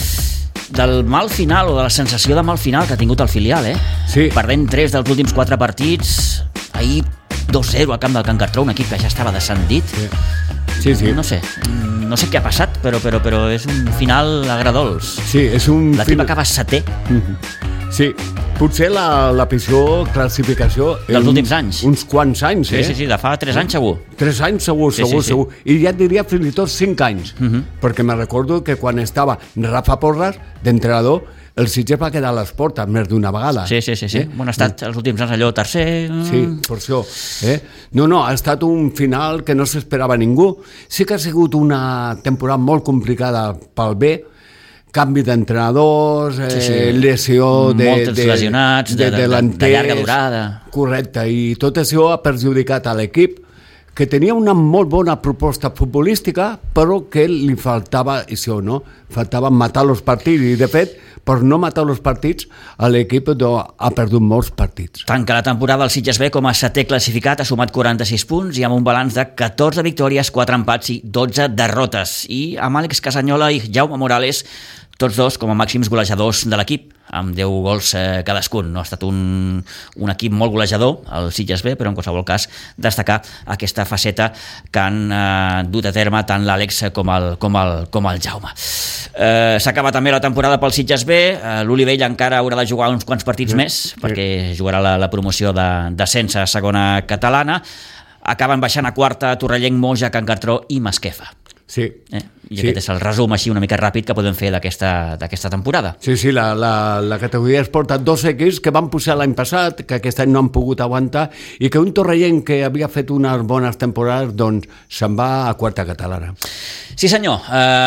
A: Del mal final, o de la sensació de mal final que ha tingut el filial, eh?
D: Sí.
A: Perdent tres dels últims quatre partits, ahir dos zero al camp del Can Cartró, un equip que ja estava descendit.
D: Sí. Sí, sí.
A: No sé, no sé què ha passat, però, però, però és un final agradols.
D: Sí, és un...
A: L'equip fin... acaba setè.
D: Mm-hmm. Sí, potser la, la pitjor classificació...
A: Dels últims anys.
D: Uns quants anys, eh?
A: Sí, sí, sí, de fa tres anys segur.
D: Tres anys segur,
A: sí,
D: segur,
A: sí, sí.
D: segur. I ja et diria fins i tot cinc anys. Uh-huh. Perquè me recordo que quan estava Rafa Porras, d'entrenador, el Sitges va quedar a les portes més d'una vegada.
A: Sí, sí, sí, sí. Eh? Bueno, ha estat els últims anys allò tercer...
D: Sí, per això. Eh? No, no, ha estat un final que no s'esperava ningú. Sí que ha sigut una temporada molt complicada pel B, canvi d'entrenadors, eh, sí, sí. lesió de...
A: Molts de, lesionats, de, de, de, de, de llarga durada.
D: Correcte, i tot això ha perjudicat a l'equip, que tenia una molt bona proposta futbolística, però que li faltava això, no? Faltava matar els partits, i de fet, per no matar els partits, l'equip ha perdut molts partits.
A: Tanca la temporada el Sitges B com a setè classificat, ha sumat quaranta-sis punts i amb un balanç de catorze victòries, quatre empats i dotze derrotes. I amb Àlex Casanyola i Jaume Morales, tots dos com a màxims golejadors de l'equip, amb deu gols eh, cadascun. No ha estat un, un equip molt golejador, el Sitges B, però en qualsevol cas destacar aquesta faceta que han eh, dut a terme tant l'Àlex com el, com el, com el Jaume. Eh, S'acaba també la temporada pel Sitges B, eh, l'Olivella encara haurà de jugar uns quants partits sí, més, sí. perquè jugarà la, la promoció de descens a segona catalana. Acaben baixant a quarta Torrellenc, Moja, Can Cartró i Masquefa.
D: Sí.
A: Eh? I sí. Aquest és el resum així una mica ràpid que podem fer d'aquesta temporada.
D: Sí, sí, la, la, la categoria es porta dos equips que van pujar l'any passat, que aquest any no han pogut aguantar, i que un Torrellenc que havia fet unes bones temporades, doncs se'n va a quarta catalana.
A: Sí senyor,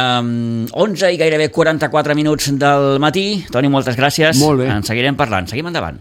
A: eh, onze i gairebé quaranta-quatre minuts del matí. Toni, moltes gràcies.
D: Molt bé.
A: En seguirem parlant, seguim endavant.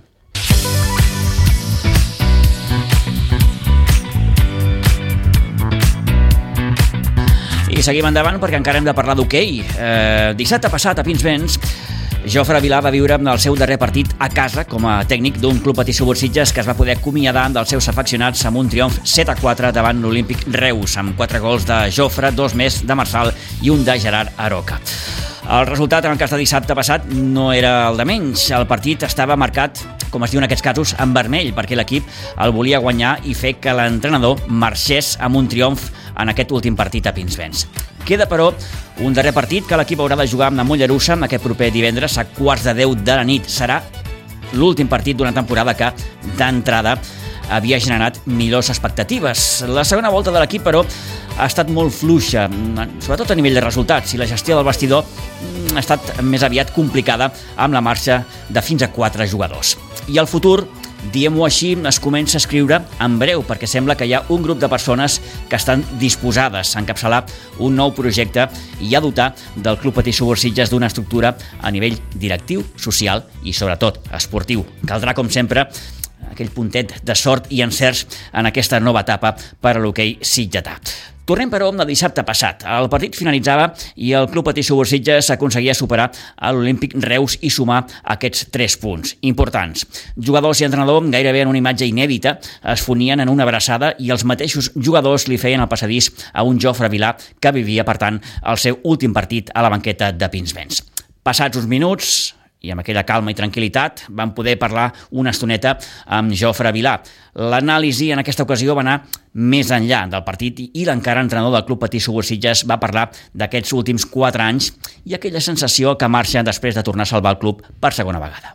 A: I seguim endavant perquè encara hem de parlar d'hoquei. Eh, dissabte passat a Pinsbens, Jofre Vilà va viure el seu darrer partit a casa com a tècnic d'un club patí Subursitges que es va poder acomiadar dels seus afeccionats amb un triomf set a quatre davant l'Olímpic Reus, amb quatre gols de Jofre, dos més de Marçal i un de Gerard Aroca. El resultat, en el cas de dissabte passat, no era el de menys. El partit estava marcat, com es diu en aquests casos, en vermell, perquè l'equip el volia guanyar i fer que l'entrenador marxés amb un triomf en aquest últim partit a Pinsbens. Queda, però, un darrer partit que l'equip haurà de jugar amb la Mollerussa aquest proper divendres a quarts de deu de la nit. Serà l'últim partit d'una temporada que, d'entrada, havia generat millors expectatives. La segona volta de l'equip, però, ha estat molt fluixa, sobretot a nivell de resultats, i la gestió del vestidor ha estat més aviat complicada amb la marxa de fins a quatre jugadors. I el futur, diem-ho així, es comença a escriure en breu, perquè sembla que hi ha un grup de persones que estan disposades a encapçalar un nou projecte i a dotar del Club Patí Subursitges d'una estructura a nivell directiu, social i, sobretot, esportiu. Caldrà, com sempre, aquell puntet de sort i encerts en aquesta nova etapa per a l'hoquei sitgetà. Tornem, però, de dissabte passat. El partit finalitzava i el Club Patí Subursitges aconseguia superar l'Olímpic Reus i sumar aquests tres punts importants. Jugadors i entrenador, gairebé en una imatge inèdita, es fonien en una abraçada i els mateixos jugadors li feien el passadís a un Jofre Vilà que vivia, per tant, el seu últim partit a la banqueta de Pinsbens. Passats uns minuts, i amb aquella calma i tranquil·litat, vam poder parlar una estoneta amb Jofre Vilà. L'anàlisi en aquesta ocasió va anar més enllà del partit i l'encara entrenador del Club Patí Subursitges va parlar d'aquests últims quatre anys i aquella sensació que marxa després de tornar a salvar el club per segona vegada.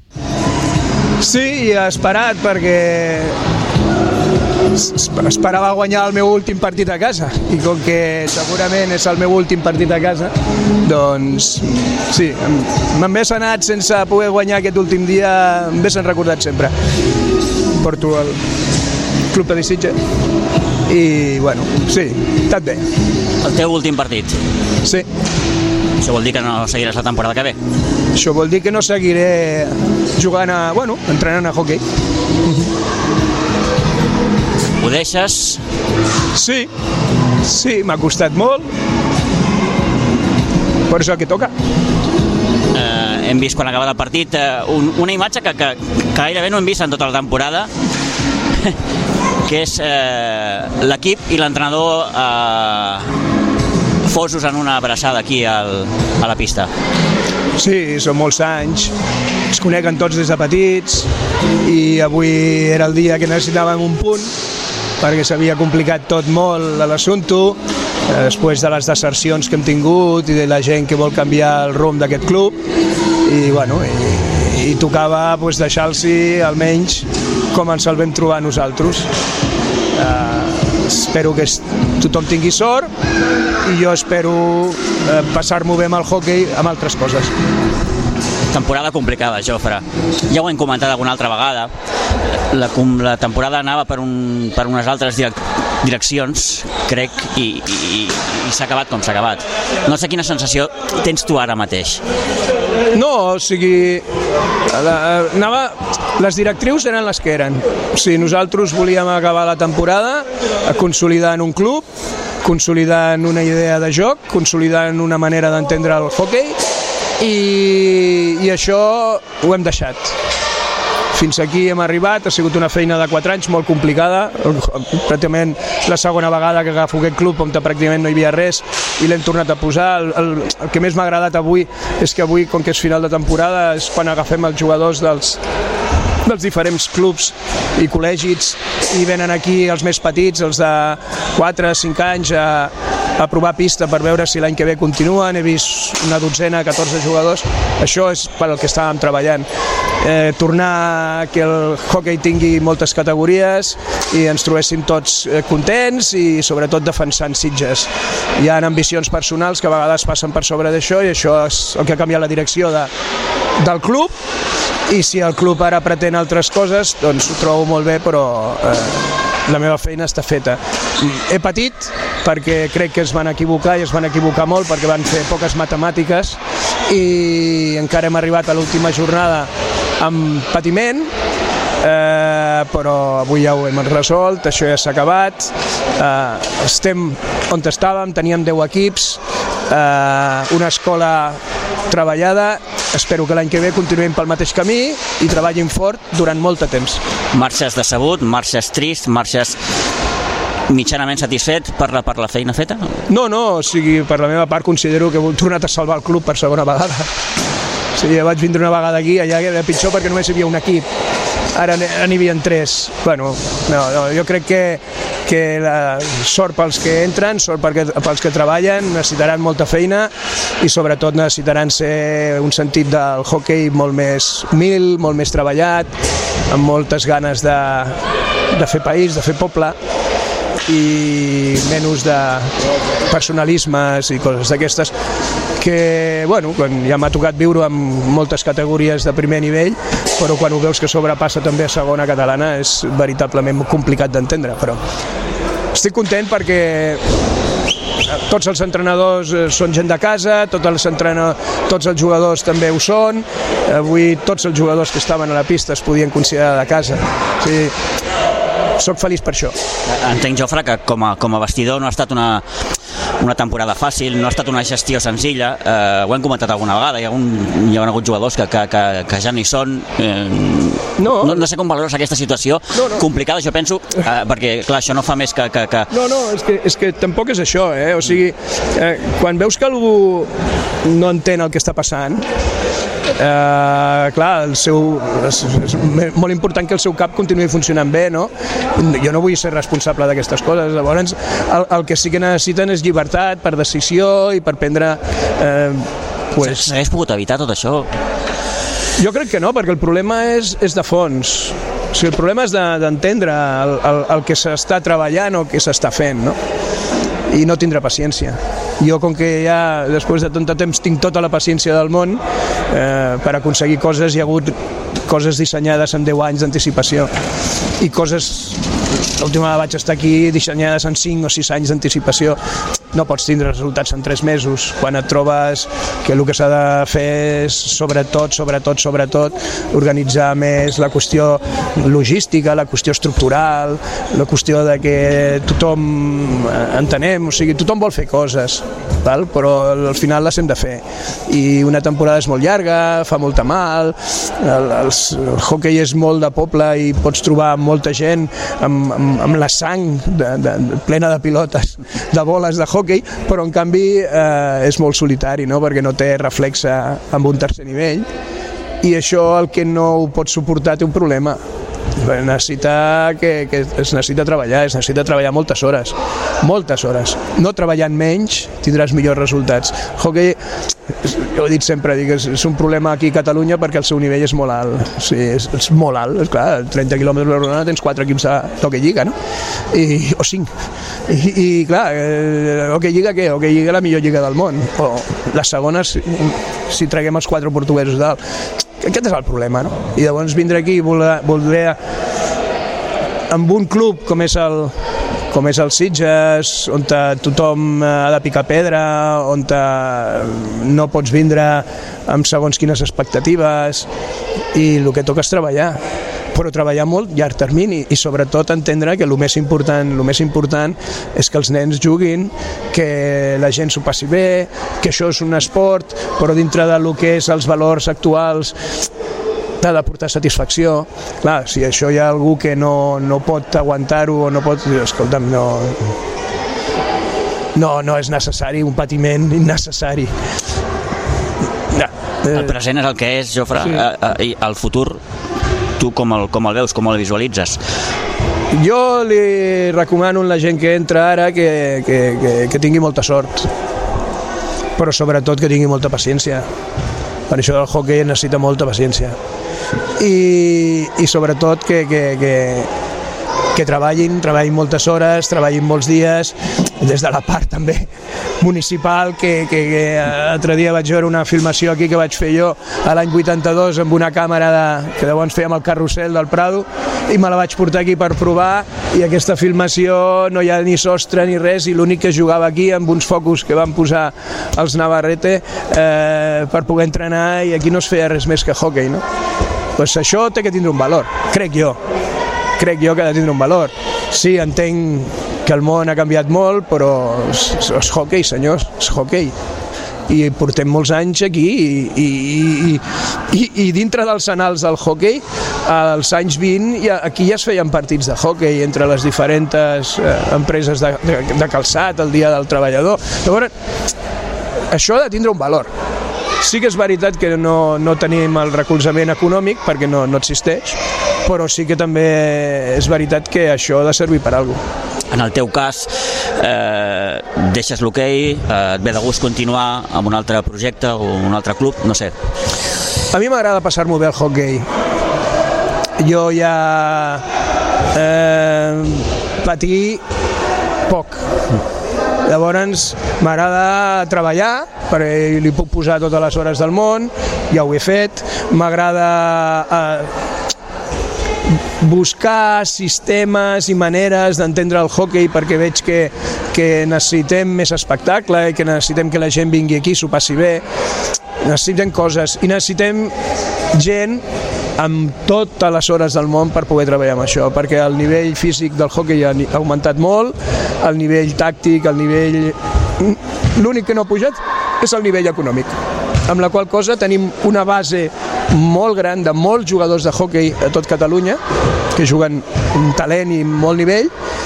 F: Sí, esperat, perquè esperava guanyar el meu últim partit a casa i com que segurament és el meu últim partit a casa, doncs sí, me'n ves anat sense poder guanyar aquest últim dia, em ves recordat sempre. Porto el Club Patí Sitges i, bueno, sí, tot bé.
A: El teu últim partit?
F: Sí.
A: Això vol dir que no seguiràs la temporada que ve?
F: Això vol dir que no seguiré jugant a, bueno, entrenant a hoquei.
A: Ho deixes?
F: Sí, sí, m'ha costat molt, però és el que toca.
A: Eh, hem vist quan acaba el partit eh, un, una imatge que, que, que gairebé no hem vist en tota la temporada, que és eh, l'equip i l'entrenador eh, fosos en una abraçada aquí al, a la pista.
F: Sí, són molts anys, es coneguen tots des de petits i avui era el dia que necessitàvem un punt perquè s'havia complicat tot molt l'assumpte, després de les desercions que hem tingut i de la gent que vol canviar el rumb d'aquest club i, bueno, i, i tocava pues, deixar-los almenys com ens el vam trobar nosaltres. Uh, espero que tothom tingui sort i jo espero uh, passar-m'ho bé amb el hoquei amb altres coses.
A: Temporada complicada, Jofre. Ja ho hem comentat alguna altra vegada. La, la temporada anava per, un, per unes altres direc, direccions, crec, i, i, i s'ha acabat com s'ha acabat. No sé quina sensació tens tu ara mateix.
F: No, o sigui, la, anava, les directrius eren les que eren. O sigui, nosaltres volíem acabar la temporada consolidant un club, consolidant una idea de joc, consolidant una manera d'entendre el hoquei, i, i això ho hem deixat. Fins aquí hem arribat, ha sigut una feina de quatre anys molt complicada, pràcticament la segona vegada que agafo aquest club on pràcticament no hi havia res i l'hem tornat a posar. El, el, el que més m'ha agradat avui és que avui, com que és final de temporada, és quan agafem els jugadors dels, dels diferents clubs i col·legis i venen aquí els més petits, els de quatre a cinc anys, a, a provar pista per veure si l'any que ve continuen. He vist una dotzena, catorze jugadors. Això és per al que estàvem treballant. Eh, tornar que el hoquei tingui moltes categories i ens trobéssim tots eh, contents i sobretot defensant Sitges. Hi ha ambicions personals que a vegades passen per sobre d'això i això és el que ha canviat la direcció de, del club, i si el club ara pretén altres coses doncs ho trobo molt bé, però eh, la meva feina està feta. He patit perquè crec que es van equivocar i es van equivocar molt perquè van fer poques matemàtiques i encara hem arribat a l'última jornada amb patiment, eh, però avui ja ho hem resolt, això ja s'ha acabat, eh, estem on estàvem, teníem deu equips, eh, una escola treballada, espero que l'any que ve continuem pel mateix camí i treballin fort durant molt de temps.
A: Marxes decebut, marxes trist, marxes mitjanament satisfet per la, per la feina feta?
F: No, no, o sigui, per la meva part considero que he tornat a salvar el club per segona vegada. O sigui, vaig vindre una vegada aquí, allà era pitjor perquè només hi havia un equip. Ara n'hi havia tres. Bueno, no, no, jo crec que, que la sort pels que entren, sort perquè, pels que treballen, necessitaran molta feina i sobretot necessitaran ser un sentit del hoquei molt més humil, molt més treballat, amb moltes ganes de, de fer país, de fer poble i menys de personalismes i coses d'aquestes que, bueno, quan ja m'ha tocat viure amb moltes categories de primer nivell, però quan ho veus que sobrepassa també a segona catalana és veritablement complicat d'entendre, però estic content perquè tots els entrenadors són gent de casa, tots els, entrenadors, tots els jugadors també ho són, avui tots els jugadors que estaven a la pista es podien considerar de casa, o sigui, soc feliç per això.
A: Entenc, Jofre, que com a, com a vestidor no ha estat una, una temporada fàcil, no ha estat una gestió senzilla, eh, ho hem comentat alguna vegada, hi ha, un, hi ha hagut jugadors que, que, que, que ja no hi són, eh, no. No, no sé com valores aquesta situació no, no. complicada, jo penso, eh, perquè clar, això no fa més que... que, que...
F: No, no, és que, és que tampoc és això, eh? O sigui, eh, quan veus que algú no entén el que està passant, Uh, clar, el seu, és, és molt important que el seu cap continuï funcionant bé, no? Jo no vull ser responsable d'aquestes coses, llavors el, el que sí que necessiten és llibertat per decisió i per prendre eh, pues...
A: S'hagués pogut evitar tot això?
F: Jo crec que no, perquè el problema és, és de fons. O sigui, el problema és d'entendre de, el, el, el que s'està treballant o el que s'està fent, no? I no tindrà paciència. Jo, com que ja després de tant de temps tinc tota la paciència del món, eh, per aconseguir coses hi ha hagut coses dissenyades en deu anys d'anticipació i coses, l'última vaig estar aquí, dissenyades en cinc o sis anys d'anticipació. No pots tindre resultats en tres mesos quan et trobes que el que s'ha de fer és sobretot, sobretot, sobretot organitzar més la qüestió logística, la qüestió estructural, la qüestió de que tothom entenem, o sigui, tothom vol fer coses, val? Però al final les hem de fer i una temporada és molt llarga, fa molta mal, el, el, el hoquei és molt de poble i pots trobar molta gent amb, amb, amb la sang de, de, plena de pilotes, de boles de hoquei, però en canvi eh, és molt solitari, no? Perquè no té reflexe amb un tercer nivell i això el que no ho pot suportar té un problema. Necessita que, que es necessita treballar, es necessita treballar moltes hores, moltes hores. No treballant menys tindràs millors resultats. Hockey, jo ho he dit sempre, dic, és, és un problema aquí a Catalunya perquè el seu nivell és molt alt. O sigui, és, és molt alt, és clar, trenta quilòmetres per hora tens quatre equips d'hoquei lliga, no? I, o cinc. I, i clar, eh, hoquei lliga què? Hoquei lliga la millor lliga del món. O les segones, si, si traguem els quatre portuguesos dalt. Aquest és el problema, no? I llavors vindre aquí i voler, voler amb un club com és el com és el Sitges, on tothom ha de picar pedra, on no pots vindre amb segons quines expectatives i el que toca és treballar, però treballar molt llarg termini i sobretot entendre que el més important, el més important és que els nens juguin, que la gent s'ho passi bé, que això és un esport, però dintre del que és els valors actuals t'ha de portar satisfacció. Clar, si això hi ha algú que no, no pot aguantar-ho o no pot... Escolta'm, no... No, no és necessari, un patiment innecessari.
A: No. El present és el que és, Jofre, sí. I el futur, tu com el, com el veus, com el visualitzes?
F: Jo li recomano a la gent que entra ara que, que, que, que tingui molta sort, però sobretot que tingui molta paciència. Per això el hoquei necessita molta paciència. I, i sobretot que, que, que, que treballin, treballin moltes hores, treballin molts dies, des de la part també municipal, que, que, que l'altre dia vaig veure una filmació aquí que vaig fer jo a l'any vuitanta-dos amb una càmera de, que llavors fèiem el carrusel del Prado i me la vaig portar aquí per provar i aquesta filmació no hi ha ni sostre ni res i l'únic que jugava aquí amb uns focus que van posar els Navarrete eh, per poder entrenar i aquí no es feia res més que hoquei, no? Pues això té que tindre un valor, crec jo. Crec jo que ha de tindre un valor. Sí, entenc que el món ha canviat molt, però és, és hoquei, senyors, és hoquei. I portem molts anys aquí i, i, i, i, i dintre dels anals del hoquei als anys vint i aquí ja es feien partits de hoquei entre les diferents eh, empreses de, de, de calçat, el dia del treballador. Llavors, això ha de tindre un valor. Sí que és veritat que no, no tenim el recolzament econòmic perquè no, no existeix, però sí que també és veritat que això ha de servir per a alguna cosa.
A: En el teu cas, eh, deixes l'hoquei, eh, et ve de gust continuar amb un altre projecte o un altre club, no sé.
F: A mi m'agrada passar-m'ho bé al hoquei. Jo ja eh, patir poc. Llavors m'agrada treballar, perquè li puc posar totes les hores del món, ja ho he fet. M'agrada eh, buscar sistemes i maneres d'entendre el hoquei perquè veig que, que necessitem més espectacle i que necessitem que la gent vingui aquí, s'ho passi bé. Necessitem coses i necessitem gent amb totes les hores del món per poder treballar amb això, perquè el nivell físic del hoquei ha augmentat molt, el nivell tàctic, el nivell... L'únic que no ha pujat és el nivell econòmic, amb la qual cosa tenim una base molt gran de molts jugadors de hoquei a tot Catalunya, que juguen amb talent i molt nivell,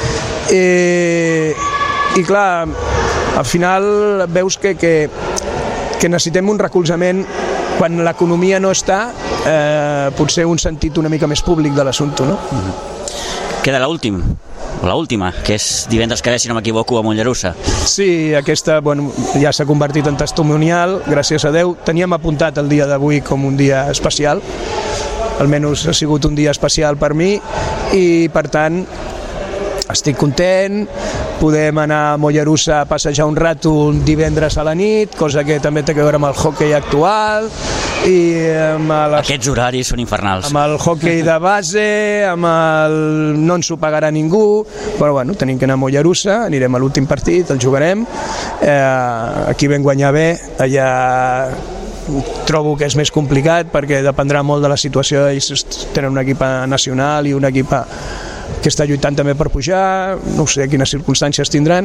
F: i, i clar, al final veus que, que, que necessitem un recolzament quan l'economia no està, eh, potser un sentit una mica més públic de l'assumpte, no?
A: Queda l'últim, o l'última, que és divendres que ve, si no m'equivoco, a Mollerussa.
F: Sí, aquesta bueno, ja s'ha convertit en testimonial, gràcies a Déu. Teníem apuntat el dia d'avui com un dia especial, almenys ha sigut un dia especial per mi, i per tant estic content. Podem anar a Mollerussa a passejar un rato un divendres a la nit, cosa que també té a veure amb el hoquei actual, i amb les...
A: Aquests horaris són infernals.
F: Amb el hoquei de base, amb el... no ens ho pagarà ningú, però bueno, tenim que anar a Mollerussa, anirem a l'últim partit, el jugarem, eh, aquí vam guanyar bé, allà trobo que és més complicat perquè dependrà molt de la situació, ells tenen un equip nacional i un equip que està lluitant també per pujar, no sé quines circumstàncies tindran.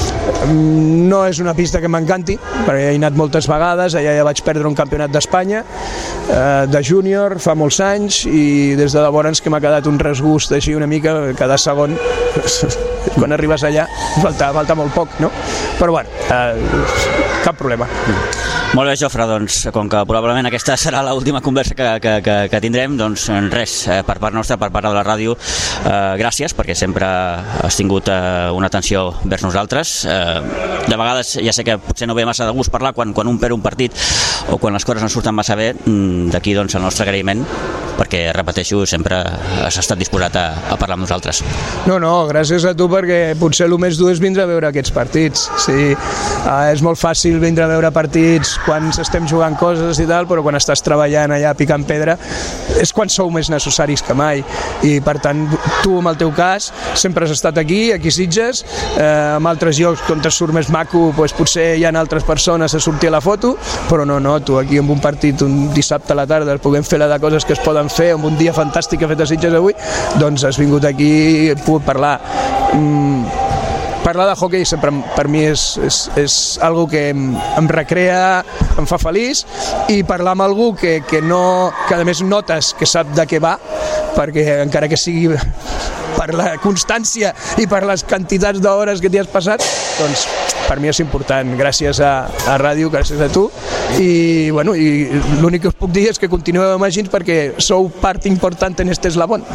F: No és una pista que m'encanti, perquè he anat moltes vegades, allà ja vaig perdre un campionat d'Espanya eh, de júnior fa molts anys, i des de llavors que m'ha quedat un resgust així una mica, cada segon quan arribes allà falta, falta molt poc, no? Però bueno, eh, cap problema.
A: Molt bé, Jofre, doncs, com que probablement aquesta serà l'última conversa que, que, que, que tindrem, doncs res, eh, per part nostra, per part de la ràdio, eh, gràcies, perquè sempre has tingut eh, una atenció vers nosaltres. Eh, de vegades ja sé que potser no ve massa de gust parlar quan, quan un perd un partit o quan les coses no surten massa bé, d'aquí doncs el nostre agraïment, perquè, repeteixo, sempre has estat disposat a, a parlar amb nosaltres.
F: No, no, gràcies a tu, perquè potser el més dur és vindre a veure aquests partits. Sí, eh, és molt fàcil vindre a veure partits quan estem jugant coses i tal, però quan estàs treballant allà picant pedra és quan sou més necessaris que mai, i per tant tu, en el teu cas, sempre has estat aquí, aquí a Sitges, eh, en altres llocs on et surt més maco, doncs potser hi ha altres persones a sortir a la foto, però no, no, tu aquí amb un partit un dissabte a la tarda puguem fer la de coses que es poden fer, amb un dia fantàstic que ha fet a Sitges avui, doncs has vingut aquí i he pogut parlar. Mm, Parlar de hoquei sempre per mi és, és, és algo que em, em recrea, em fa feliç, i parlar amb algú que, que, no, que a més notes que sap de què va, perquè encara que sigui per la constància i per les quantitats d'hores que t'hi has passat, doncs per mi és important. Gràcies a, a ràdio, gràcies a tu, i, bueno, i l'únic que us puc dir és que continueu amb Agins perquè sou part important en este eslabón.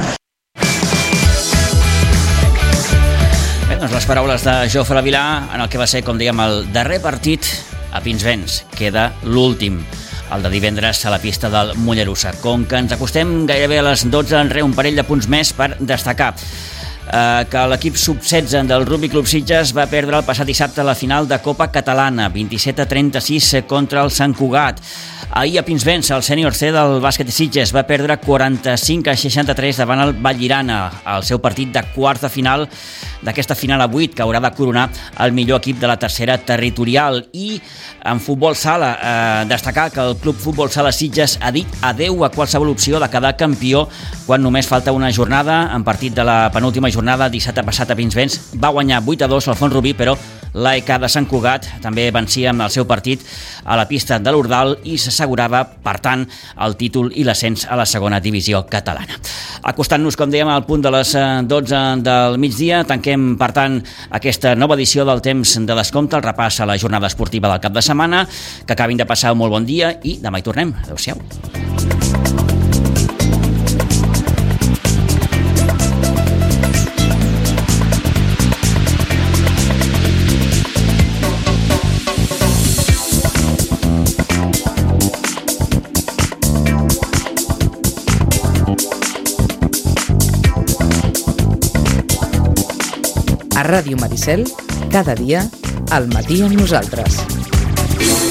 A: Doncs les paraules de Jofre Vilà en el que va ser, com dèiem, el darrer partit a Pinsbens. Queda l'últim, el de divendres a la pista del Mollerussa. Com que ens acostem gairebé a les dotze, en re un parell de punts més per destacar eh, que l'equip sub setze del Rugby Club Sitges va perdre el passat dissabte la final de Copa Catalana, vint-i-set a trenta-sis contra el Sant Cugat. Ahir a Pinsbens, el sènior C del bàsquet de Sitges va perdre quaranta-cinc a seixanta-tres davant el Vallirana, al seu partit de quarta final d'aquesta final a vuit, que haurà de coronar el millor equip de la tercera territorial. I en futbol sala, eh, destacar que el Club Futbol Sala Sitges ha dit adeu a qualsevol opció de quedar campió quan només falta una jornada. En partit de la penúltima jornada dissabte passat a Pinsbens va guanyar vuit a dos al Font-rubí, però l'A E K de Sant Cugat també vencia amb el seu partit a la pista de l'Ordal i s'assegurava, per tant, el títol i l'ascens a la segona divisió catalana. Acostant-nos, com dèiem, al punt de les dotze del migdia, tanquem, per tant, aquesta nova edició del Temps de Descompte, el repàs a la jornada esportiva del cap de setmana. Que acabin de passar un molt bon dia i demà hi tornem. Adéu-siau.
G: A Ràdio Maricel, cada dia, al matí amb nosaltres.